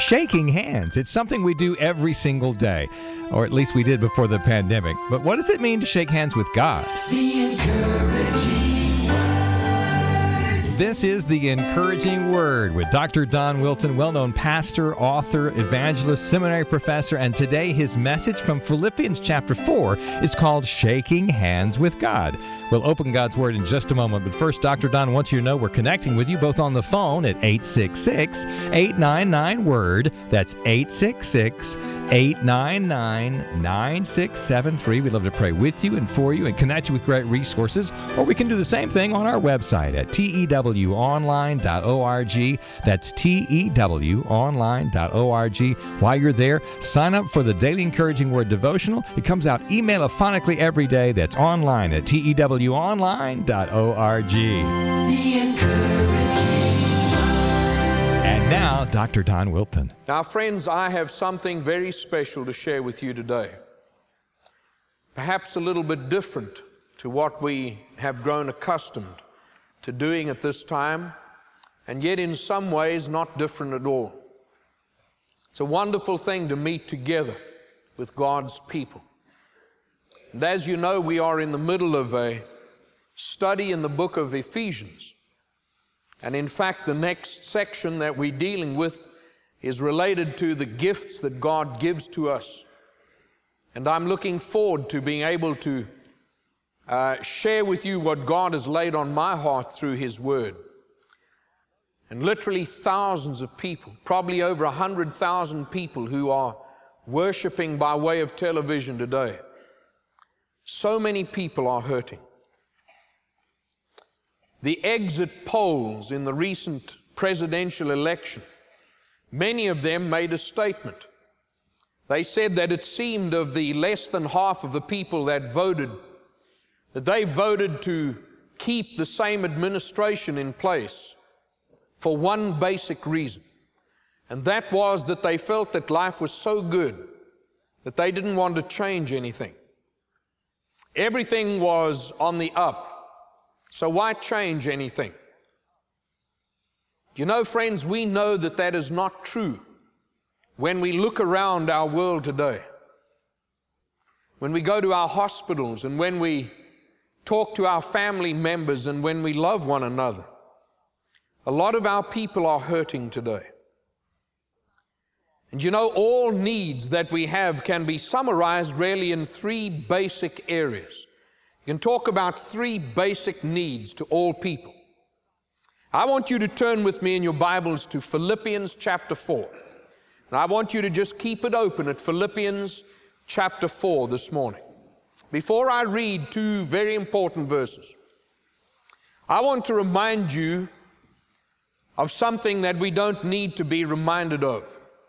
shaking hands. It's something we do every single day, or at least we did before the pandemic. But what does it mean to shake hands with God? The Encouraging Word. This is The Encouraging Word with Dr. Don Wilton, well-known pastor, author, evangelist, seminary professor, and today his message from Philippians chapter 4 is called Shaking Hands with God. We'll open God's Word in just a moment, but first, Dr. Don wants you to know we're connecting with you both on the phone at 866-899-WORD. That's 866-899-9673. We'd love to pray with you and for you and connect you with great resources, or we can do the same thing on our website at tewonline.org. That's tewonline.org. While you're there, sign up for the Daily Encouraging Word devotional. It comes out email-ophonically every day. That's online at tewonline.org. The Encouraging Word. And now, Dr. Don Wilton. Now, friends, I have something very special to share with you today. Perhaps a little bit different to what we have grown accustomed to doing at this time, and yet in some ways not different at all. It's a wonderful thing to meet together with God's people. And as you know, we are in the middle of a study in the book of Ephesians. And in fact, the next section that we're dealing with is related to the gifts that God gives to us. And I'm looking forward to being able to share with you what God has laid on my heart through His Word. And literally thousands of people, probably over 100,000 people who are worshiping by way of television today. So many people are hurting. The exit polls in the recent presidential election, many of them made a statement. They said that it seemed of the less than half of the people that voted, that they voted to keep the same administration in place for one basic reason. And that was that they felt that life was so good that they didn't want to change anything. Everything was on the up. So why change anything? You know, friends, we know that that is not true when we look around our world today. When we go to our hospitals and when we talk to our family members and when we love one another. A lot of our people are hurting today. And you know, all needs that we have can be summarized really in three basic areas. You can talk about three basic needs to all people. I want you to turn with me in your Bibles to Philippians chapter 4. And I want you to just keep it open at Philippians chapter 4 this morning. Before I read two very important verses, I want to remind you of something that we don't need to be reminded of.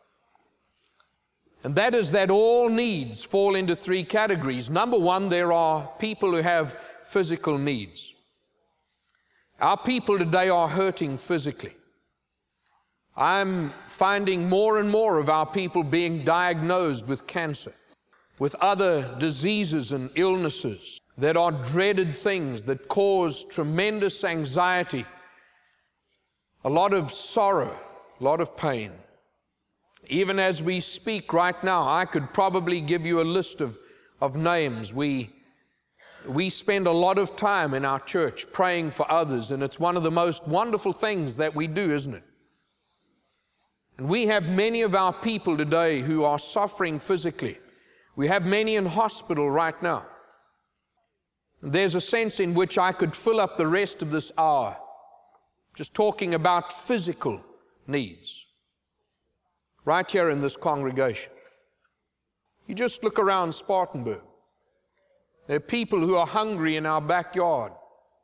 And that is that all needs fall into three categories. Number one, there are people who have physical needs. Our people today are hurting physically. I'm finding more and more of our people being diagnosed with cancer, with other diseases and illnesses that are dreaded things that cause tremendous anxiety, a lot of sorrow, a lot of pain. Even as we speak right now, I could probably give you a list of names. We spend a lot of time in our church praying for others, and it's one of the most wonderful things that we do, isn't it? And we have many of our people today who are suffering physically. We have many in hospital right now. There's a sense in which I could fill up the rest of this hour just talking about physical needs. Right here in this congregation. You just look around Spartanburg. There are people who are hungry in our backyard.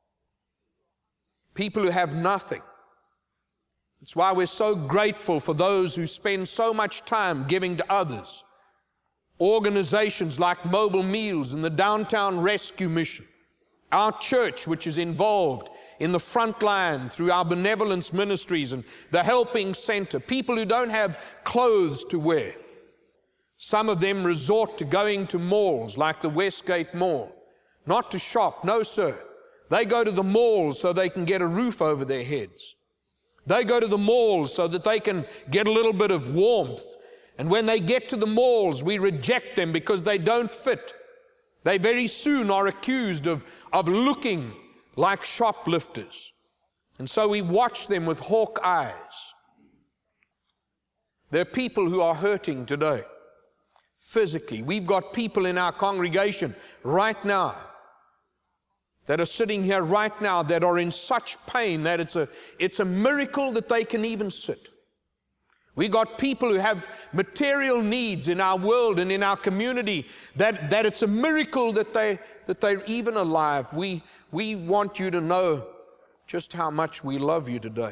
People who have nothing. It's why we're so grateful for those who spend so much time giving to others. Organizations like Mobile Meals and the Downtown Rescue Mission. Our church, which is involved in the front line through our benevolence ministries and the Helping Center. People who don't have clothes to wear. Some of them resort to going to malls like the Westgate Mall. Not to shop, no sir. They go to the malls so they can get a roof over their heads. They go to the malls so that they can get a little bit of warmth. And when they get to the malls, we reject them because they don't fit. They very soon are accused of looking like shoplifters. And so we watch them with hawk eyes. There are people who are hurting today, physically. We've got people in our congregation right now that are sitting here right now that are in such pain that it's a miracle that they can even sit. We got people who have material needs in our world and in our community that it's a miracle that they're even alive. We want you to know just how much we love you today.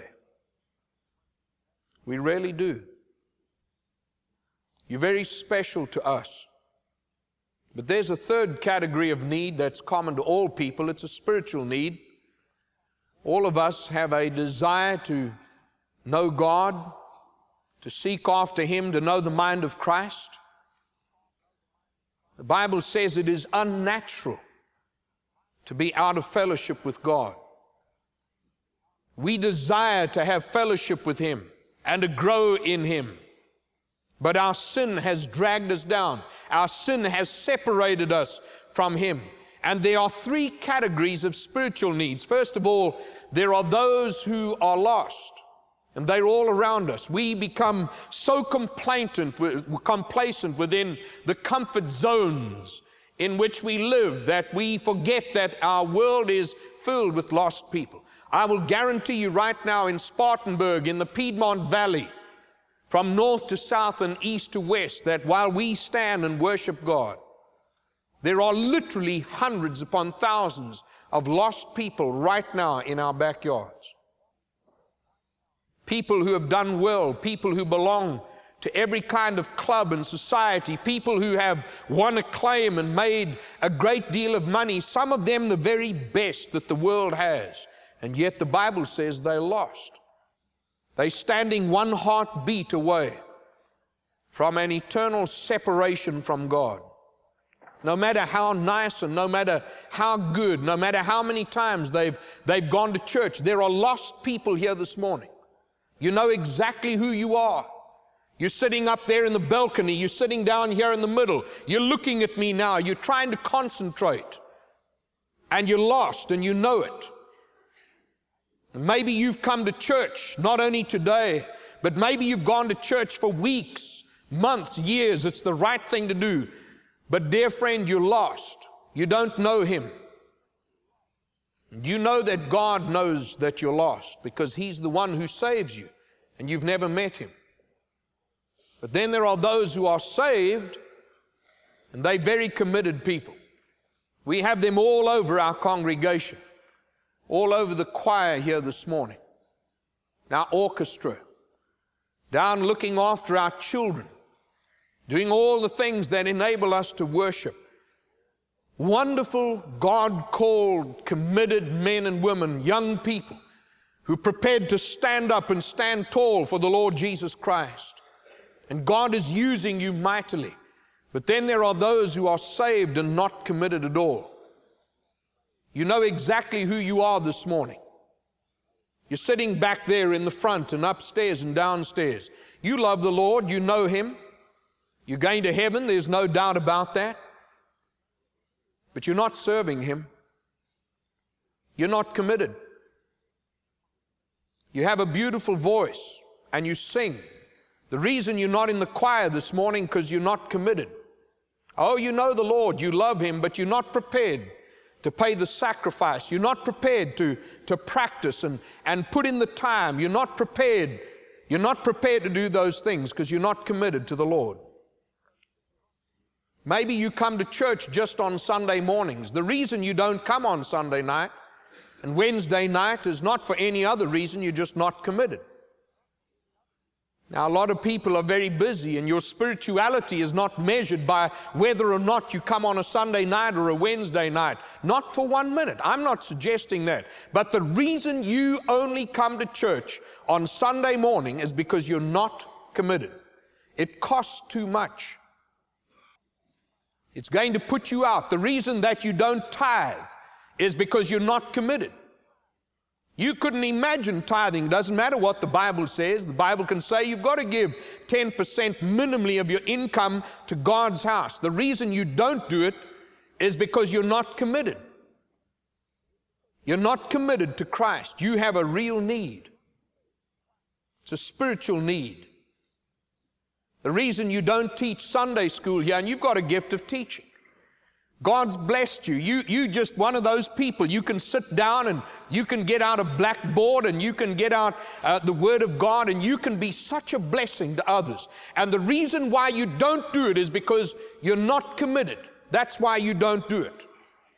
We really do. You're very special to us. But there's a third category of need that's common to all people. It's a spiritual need. All of us have a desire to know God, to seek after Him, to know the mind of Christ. The Bible says it is unnatural to be out of fellowship with God. We desire to have fellowship with Him and to grow in Him. But our sin has dragged us down. Our sin has separated us from Him. And there are three categories of spiritual needs. First of all, there are those who are lost. And they're all around us. We become so complacent within the comfort zones in which we live that we forget that our world is filled with lost people. I will guarantee you right now in Spartanburg, in the Piedmont Valley, from north to south and east to west, that while we stand and worship God, there are literally hundreds upon thousands of lost people right now in our backyards. People who have done well, people who belong to every kind of club and society, people who have won acclaim and made a great deal of money, some of them the very best that the world has, and yet the Bible says they're lost. They're standing one heartbeat away from an eternal separation from God. No matter how nice and no matter how good, no matter how many times they've gone to church, there are lost people here this morning. You know exactly who you are. You're sitting up there in the balcony. You're sitting down here in the middle. You're looking at me now. You're trying to concentrate. And you're lost and you know it. Maybe you've come to church, not only today, but maybe you've gone to church for weeks, months, years. It's the right thing to do. But dear friend, you're lost. You don't know Him. You know that God knows that you're lost because He's the one who saves you and you've never met Him. But then there are those who are saved and they're very committed people. We have them all over our congregation. All over the choir here this morning, our orchestra, down looking after our children, doing all the things that enable us to worship. Wonderful, God-called, committed men and women, young people, who are prepared to stand up and stand tall for the Lord Jesus Christ. And God is using you mightily. But then there are those who are saved and not committed at all. You know exactly who you are this morning. You're sitting back there in the front and upstairs and downstairs. You love the Lord, you know Him. You're going to heaven, there's no doubt about that. But you're not serving Him. You're not committed. You have a beautiful voice and you sing. The reason you're not in the choir this morning is because you're not committed. Oh, you know the Lord, you love Him, but you're not prepared to pay the sacrifice. You're not prepared to practice and put in the time. You're not prepared to do those things because you're not committed to the Lord. Maybe you come to church just on Sunday mornings. The reason you don't come on Sunday night and Wednesday night is not for any other reason, you're just not committed. Now, a lot of people are very busy, and your spirituality is not measured by whether or not you come on a Sunday night or a Wednesday night. Not for 1 minute. I'm not suggesting that. But the reason you only come to church on Sunday morning is because you're not committed. It costs too much. It's going to put you out. The reason that you don't tithe is because you're not committed. You couldn't imagine tithing. It doesn't matter what the Bible says. The Bible can say you've got to give 10% minimally of your income to God's house. The reason you don't do it is because you're not committed. You're not committed to Christ. You have a real need. It's a spiritual need. The reason you don't teach Sunday school here, and you've got a gift of teaching. God's blessed you. You just one of those people. You can sit down and you can get out a blackboard and you can get out the Word of God and you can be such a blessing to others. And the reason why you don't do it is because you're not committed. That's why you don't do it.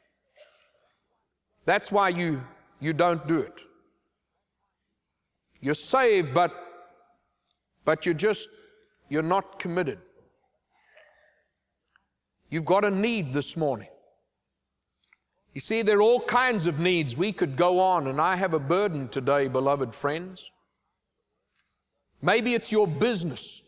That's why you don't do it. You're saved, but you're not committed. You've got a need this morning. You see, there are all kinds of needs. We could go on, and I have a burden today, beloved friends. Maybe it's your business.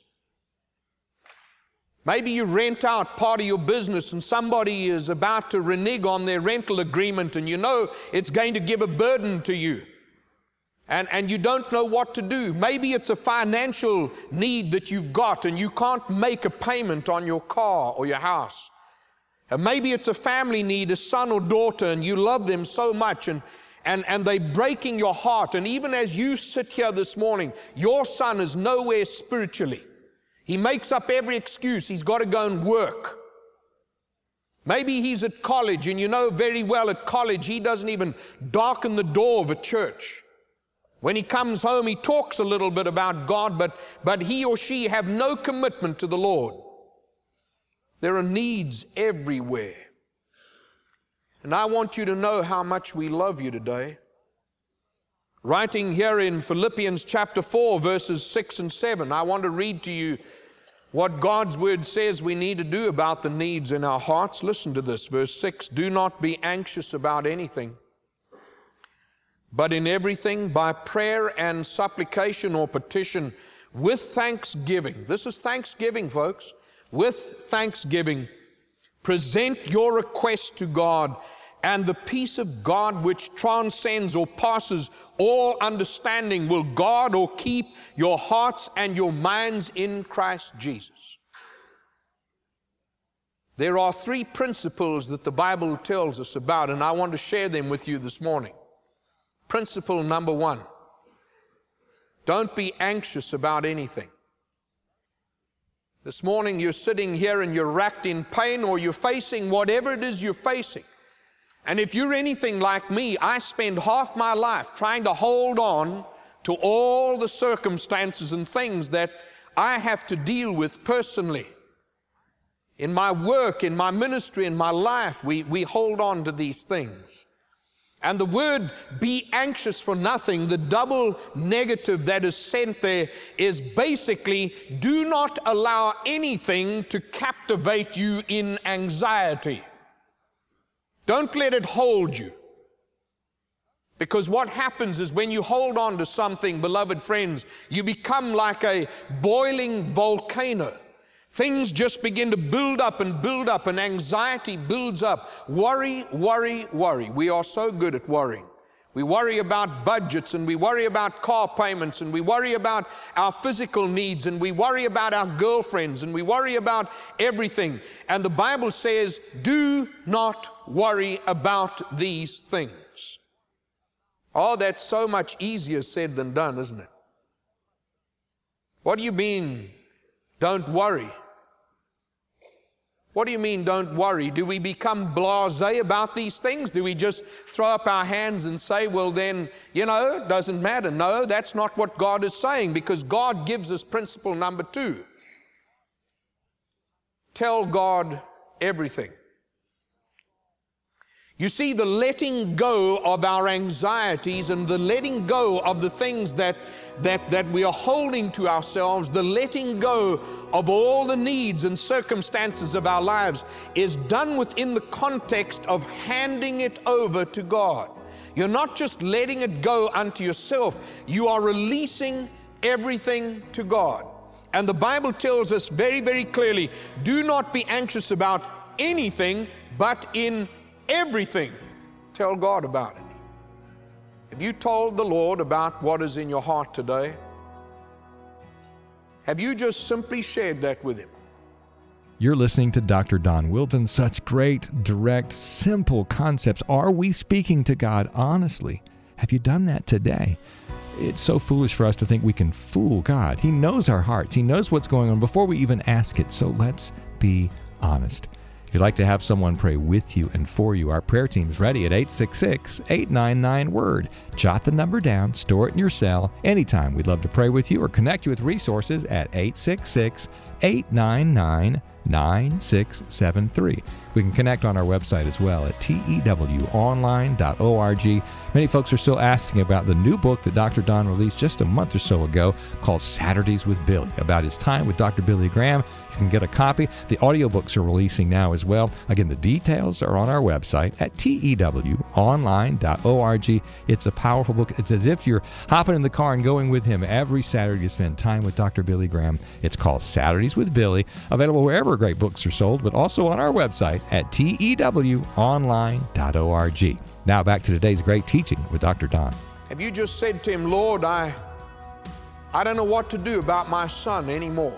Maybe you rent out part of your business and somebody is about to renege on their rental agreement and you know it's going to give a burden to you. And you don't know what to do. Maybe it's a financial need that you've got and you can't make a payment on your car or your house. And maybe it's a family need, a son or daughter, and you love them so much and they're breaking your heart. And even as you sit here this morning, your son is nowhere spiritually. He makes up every excuse. He's got to go and work. Maybe he's at college and you know very well at college he doesn't even darken the door of a church. When he comes home, he talks a little bit about God, but he or she have no commitment to the Lord. There are needs everywhere. And I want you to know how much we love you today. Writing here in Philippians chapter 4, verses 6 and 7, I want to read to you what God's Word says we need to do about the needs in our hearts. Listen to this, verse 6, "Do not be anxious about anything, but in everything, by prayer and supplication or petition, with thanksgiving." This is thanksgiving, folks. "With thanksgiving, present your request to God, and the peace of God which transcends or passes all understanding will guard or keep your hearts and your minds in Christ Jesus." There are three principles that the Bible tells us about, and I want to share them with you this morning. Principle number one, don't be anxious about anything. This morning you're sitting here and you're racked in pain or you're facing whatever it is you're facing. And if you're anything like me, I spend half my life trying to hold on to all the circumstances and things that I have to deal with personally. In my work, in my ministry, in my life, we hold on to these things. And the word "be anxious for nothing," the double negative that is sent there is basically do not allow anything to captivate you in anxiety. Don't let it hold you. Because what happens is when you hold on to something, beloved friends, you become like a boiling volcano. Things just begin to build up and anxiety builds up. Worry, worry, worry. We are so good at worrying. We worry about budgets and we worry about car payments and we worry about our physical needs and we worry about our girlfriends and we worry about everything. And the Bible says, do not worry about these things. Oh, that's so much easier said than done, isn't it? What do you mean, don't worry? What do you mean, don't worry? Do we become blasé about these things? Do we just throw up our hands and say, well then, you know, it doesn't matter? No, that's not what God is saying, because God gives us principle number 2. Tell God everything. You see, the letting go of our anxieties and the letting go of the things that we are holding to ourselves, the letting go of all the needs and circumstances of our lives is done within the context of handing it over to God. You're not just letting it go unto yourself, you are releasing everything to God. And the Bible tells us very, very clearly, do not be anxious about anything, but in everything, tell God about it. Have you told the Lord about what is in your heart today? Have you just simply shared that with Him? You're listening to Dr. Don Wilton. Such great, direct, simple concepts. Are we speaking to God honestly? Have you done that today? It's so foolish for us to think we can fool God. He knows our hearts. He knows what's going on before we even ask it. So let's be honest. If you'd like to have someone pray with you and for you, our prayer team is ready at 866-899-WORD. Jot the number down, store it in your cell. Anytime, we'd love to pray with you or connect you with resources at 866-899-9673. We can connect on our website as well at tewonline.org. Many folks are still asking about the new book that Dr. Don released just a month or so ago called Saturdays with Billy, about his time with Dr. Billy Graham. You can get a copy. The audiobooks are releasing now as well. Again, the details are on our website at tewonline.org. It's a powerful book. It's as if you're hopping in the car and going with him every Saturday to spend time with Dr. Billy Graham. It's called Saturdays with Billy, available wherever great books are sold, but also on our website at tewonline.org. Now back to today's great teaching with Dr. Don. Have you just said to Him, Lord, I don't know what to do about my son anymore.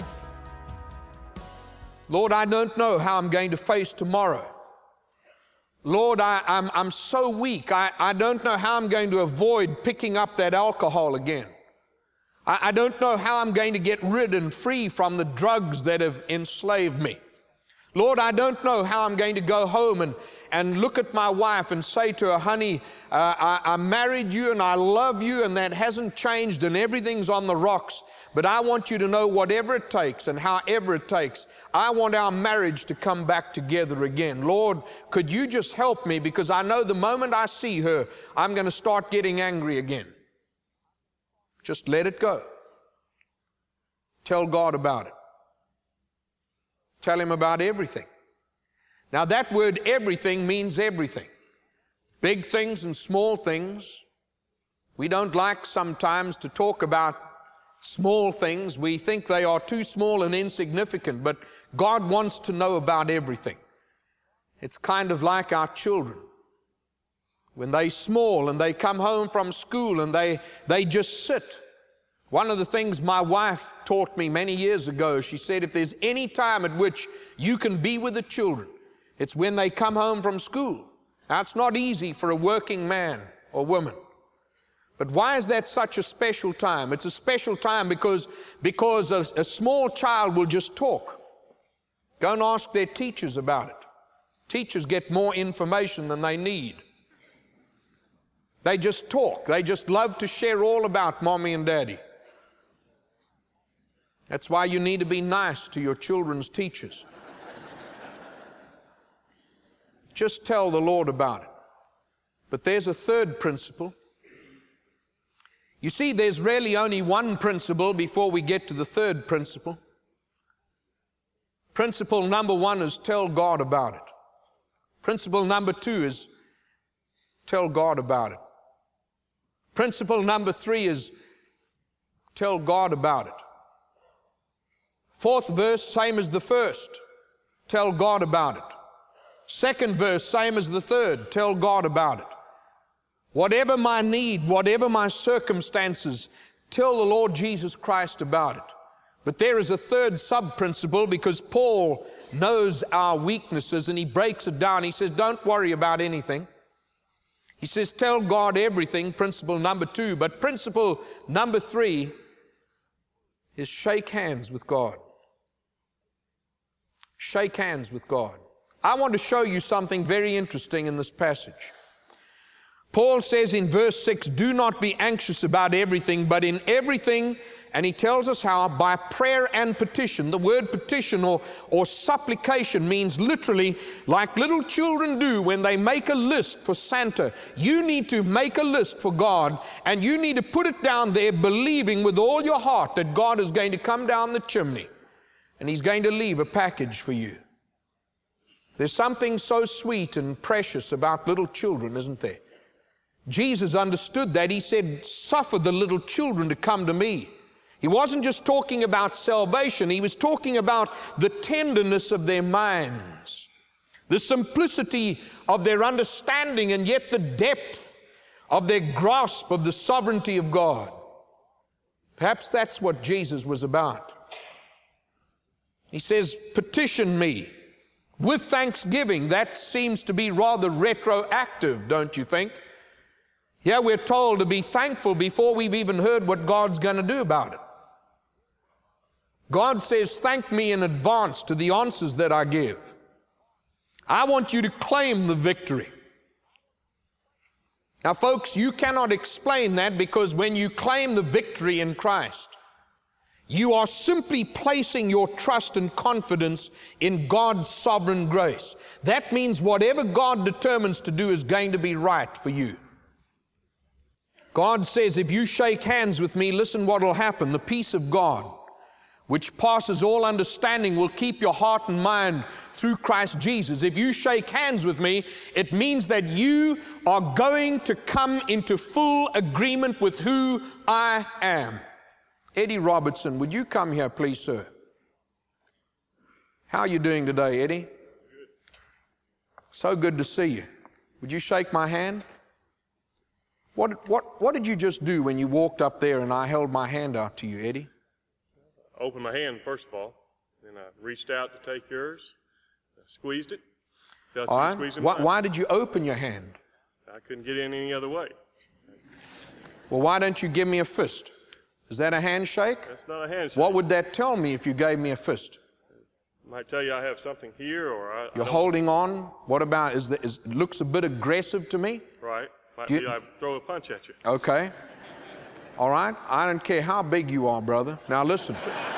Lord, I don't know how I'm going to face tomorrow. Lord, I'm so weak. I don't know how I'm going to avoid picking up that alcohol again. I don't know how I'm going to get rid and free from the drugs that have enslaved me. Lord, I don't know how I'm going to go home and look at my wife and say to her, honey, I married you and I love you and that hasn't changed and everything's on the rocks. But I want you to know whatever it takes and however it takes, I want our marriage to come back together again. Lord, could you just help me, because I know the moment I see her, I'm going to start getting angry again. Just let it go. Tell God about it. Tell Him about everything. Now that word everything means everything. Big things and small things. We don't like sometimes to talk about small things. We think they are too small and insignificant, but God wants to know about everything. It's kind of like our children. When they're small and they come home from school and they just sit. One of the things my wife taught me many years ago, she said, if there's any time at which you can be with the children, it's when they come home from school. Now, it's not easy for a working man or woman. But why is that such a special time? It's a special time because a small child will just talk. Go and ask their teachers about it. Teachers get more information than they need. They just talk. They just love to share all about mommy and daddy. That's why you need to be nice to your children's teachers. Just tell the Lord about it. But there's a third principle. You see, there's really only one principle before we get to the third principle. Principle number one is tell God about it. Principle number two is tell God about it. Principle number three is tell God about it. Fourth verse, same as the first. Tell God about it. Second verse, same as the third. Tell God about it. Whatever my need, whatever my circumstances, tell the Lord Jesus Christ about it. But there is a third sub-principle, because Paul knows our weaknesses and he breaks it down. He says, don't worry about anything. He says, tell God everything, principle number two. But principle number three is shake hands with God. Shake hands with God. I want to show you something very interesting in this passage. Paul says in verse 6, do not be anxious about everything, but in everything, and he tells us how, by prayer and petition. The word petition or supplication means literally like little children do when they make a list for Santa. You need to make a list for God, and you need to put it down there believing with all your heart that God is going to come down the chimney and He's going to leave a package for you. There's something so sweet and precious about little children, isn't there? Jesus understood that. He said, suffer the little children to come to me. He wasn't just talking about salvation. He was talking about the tenderness of their minds, the simplicity of their understanding, and yet the depth of their grasp of the sovereignty of God. Perhaps that's what Jesus was about. He says, petition me with thanksgiving. That seems to be rather retroactive, don't you think? Yeah, we're told to be thankful before we've even heard what God's going to do about it. God says, thank me in advance to the answers that I give. I want you to claim the victory. Now, folks, you cannot explain that, because when you claim the victory in Christ, you are simply placing your trust and confidence in God's sovereign grace. That means whatever God determines to do is going to be right for you. God says, if you shake hands with me, listen what will happen. The peace of God, which passes all understanding, will keep your heart and mind through Christ Jesus. If you shake hands with me, it means that you are going to come into full agreement with who I am. Eddie Robertson, would you come here, please, sir? How are you doing today, Eddie? Good. So good to see you. Would you shake my hand? What did you just do when you walked up there and I held my hand out to you, Eddie? I opened my hand, first of all, and I reached out to take yours, I squeezed it, felt all you right. squeezing Why, mine. why did you open your hand? I couldn't get in any other way. Well, why don't you give me a fist? Is that a handshake? That's not a handshake. What would that tell me if you gave me a fist? It might tell you I have something here, or I You're don't. holding on? What about, it looks a bit aggressive to me? Right. Might You- be I throw a punch at you. Okay. All right. I don't care how big you are, brother. Now listen.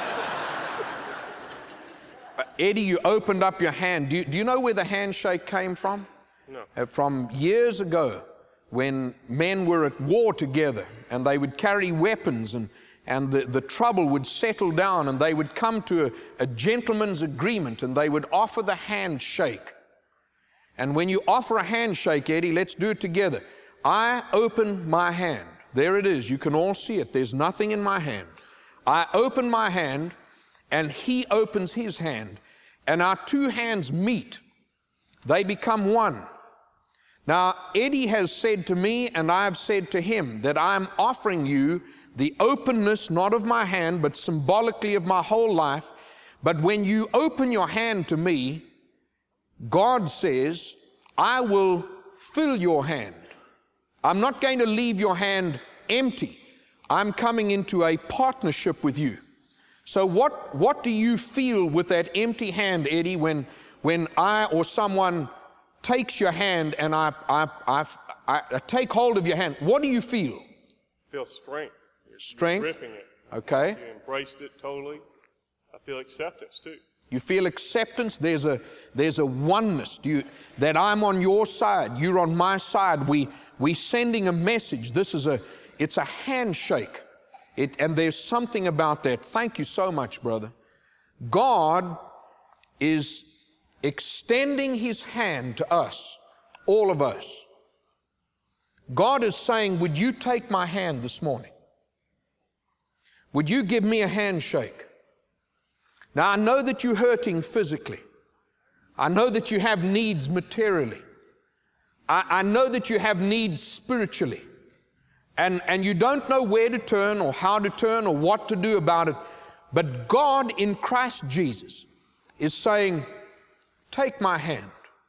Eddie, you opened up your hand. Do you know where the handshake came from? No. From years ago, when men were at war together and they would carry weapons, and the trouble would settle down, and they would come to a gentleman's agreement, and they would offer the handshake. And when you offer a handshake, Eddie, let's do it together. I open my hand. There it is. You can all see it. There's nothing in my hand. I open my hand, and he opens his hand, and our two hands meet. They become one. Now, Eddie has said to me, and I've said to him, that I'm offering you the openness, not of my hand, but symbolically of my whole life. But when you open your hand to me, God says, I will fill your hand. I'm not going to leave your hand empty. I'm coming into a partnership with you. So what do you feel with that empty hand, Eddie, when I or someone takes your hand and I take hold of your hand? What do you feel? I feel strength. Strength? You're gripping it. Okay. You embraced it totally. I feel acceptance too. You feel acceptance. There's a oneness. That I'm on your side. You're on my side. We sending a message. It's a handshake. And there's something about that. Thank you so much, brother. God is extending His hand to us, all of us. God is saying, would you take my hand this morning? Would you give me a handshake? Now, I know that you're hurting physically. I know that you have needs materially. I know that you have needs spiritually. And you don't know where to turn or how to turn or what to do about it. But God in Christ Jesus is saying, take my hand.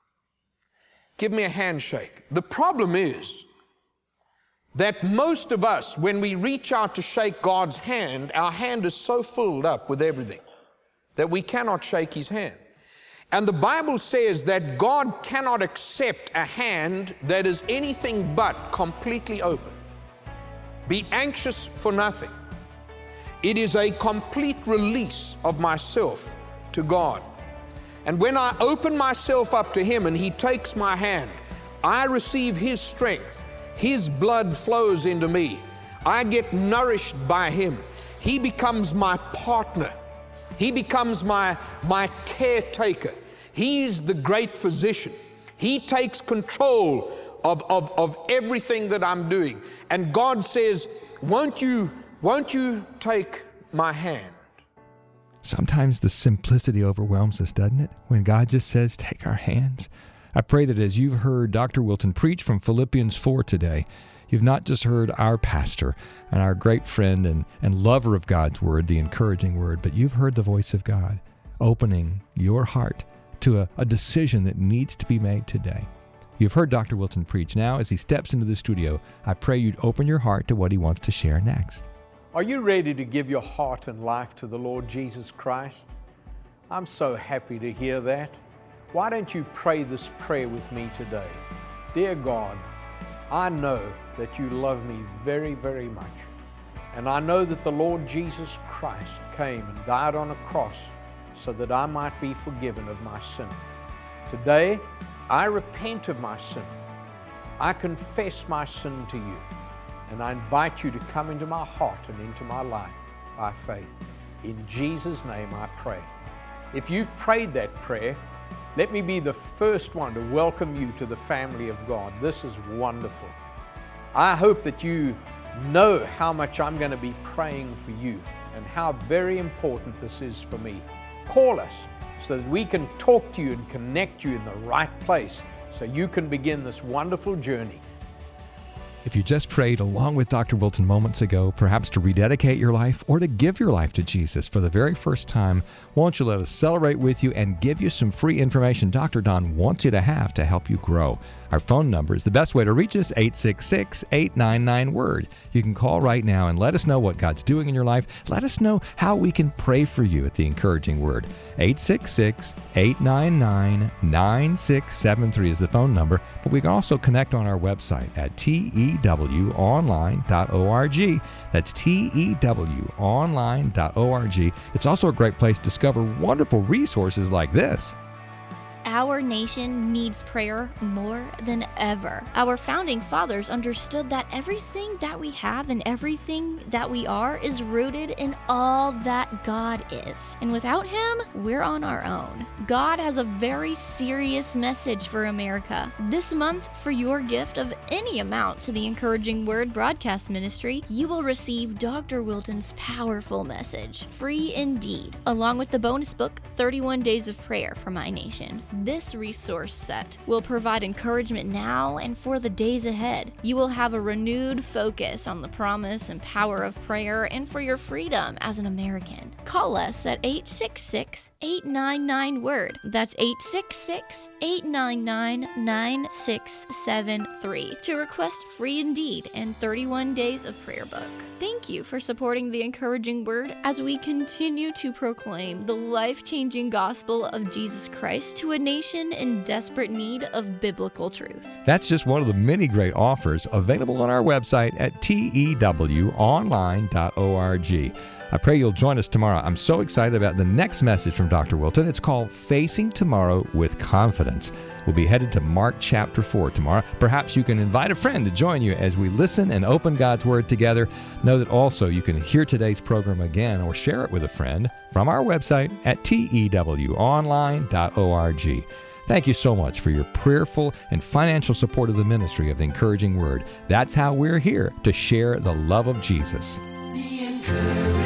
Give me a handshake. The problem is that most of us, when we reach out to shake God's hand, our hand is so filled up with everything that we cannot shake His hand. And the Bible says that God cannot accept a hand that is anything but completely open. Be anxious for nothing. It is a complete release of myself to God. And when I open myself up to Him and He takes my hand, I receive His strength. His blood flows into me. I get nourished by Him. He becomes my partner. He becomes my caretaker. He's the great physician. He takes control of everything that I'm doing. And God says, won't you take my hand? Sometimes the simplicity overwhelms us, doesn't it? When God just says, take our hands. I pray that as you've heard Dr. Wilton preach from Philippians 4 today, You've not just heard our pastor and our great friend and lover of God's Word, the encouraging Word, but you've heard the voice of God opening your heart to a decision that needs to be made today. You've heard Dr. Wilton preach. Now, as he steps into the studio, I pray you'd open your heart to what he wants to share next. Are you ready to give your heart and life to the Lord Jesus Christ? I'm so happy to hear that. Why don't you pray this prayer with me today? Dear God, I know that you love me very, very much. And I know that the Lord Jesus Christ came and died on a cross so that I might be forgiven of my sin. Today, I repent of my sin. I confess my sin to you. And I invite you to come into my heart and into my life by faith. In Jesus' name I pray. If you've prayed that prayer, let me be the first one to welcome you to the family of God. This is wonderful. I hope that you know how much I'm going to be praying for you and how very important this is for me. Call us so that we can talk to you and connect you in the right place so you can begin this wonderful journey. If you just prayed along with Dr. Wilton moments ago, perhaps to rededicate your life or to give your life to Jesus for the very first time, won't you let us celebrate with you and give you some free information Dr. Don wants you to have to help you grow. Our phone number is the best way to reach us, 866-899-WORD. You can call right now and let us know what God's doing in your life. Let us know how we can pray for you at the Encouraging Word. 866-899-9673 is the phone number, but we can also connect on our website at tewonline.org. That's tewonline.org. It's also a great place to discover wonderful resources like this. Our nation needs prayer more than ever. Our founding fathers understood that everything that we have and everything that we are is rooted in all that God is. And without Him, we're on our own. God has a very serious message for America. This month, for your gift of any amount to the Encouraging Word broadcast ministry, you will receive Dr. Wilton's powerful message, free indeed, along with the bonus book, 31 Days of Prayer for My Nation. This resource set will provide encouragement now and for the days ahead. You will have a renewed focus on the promise and power of prayer and for your freedom as an American. Call us at 866-899-WORD. That's 866-899-9673 to request free indeed and 31 Days of Prayer book. Thank you for supporting the Encouraging Word as we continue to proclaim the life-changing gospel of Jesus Christ to a nation in desperate need of biblical truth. That's just one of the many great offers available on our website at tewonline.org. I pray you'll join us tomorrow. I'm so excited about the next message from Dr. Wilton. It's called Facing Tomorrow with Confidence. We'll be headed to Mark chapter 4 tomorrow. Perhaps you can invite a friend to join you as we listen and open God's Word together. Know that also you can hear today's program again or share it with a friend from our website at tewonline.org. Thank you so much for your prayerful and financial support of the ministry of the Encouraging Word. That's how we're here to share the love of Jesus. The Encouraging